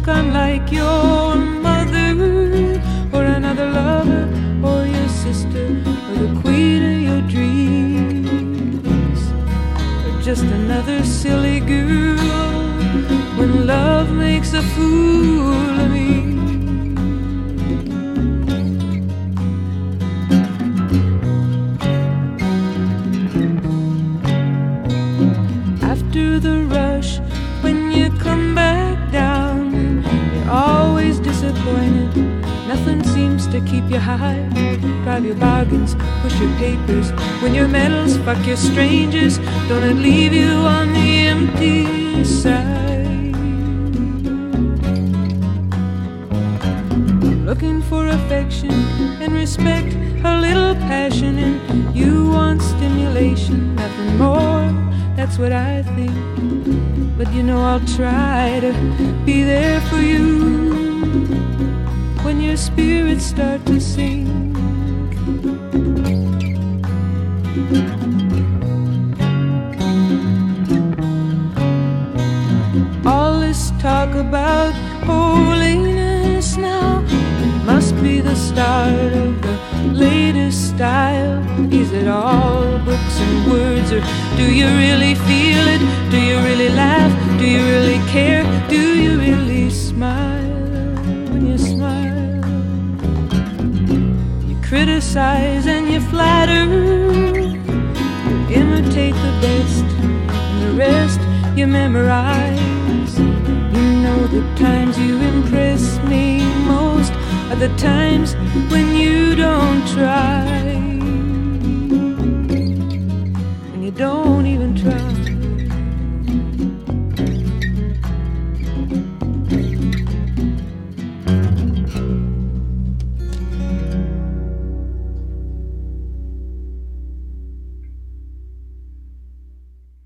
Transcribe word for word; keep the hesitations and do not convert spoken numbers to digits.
think I'm like your mother, or another lover, or your sister, or the queen of your dreams, or just another silly girl when love makes a fool of me. After the rush, when you come back down, you're always disappointed. Nothing seems to keep you high. Drive your bargains, push your papers, win your medals, fuck your strangers. Don't it leave you on the empty side? Looking for affection and respect, a little passion, and you want stimulation, nothing more. That's what I think. But you know I'll try to be there for you when your spirits start to sink. All this talk about holiness now, it must be the start of the latest style. Is it all books and words, or do you really feel it? Do you really laugh? Do you really care? Do you really smile when you smile? You criticize and you flatter, you imitate the best, and the rest you memorize. You know the times you impress me most are the times when you don't try.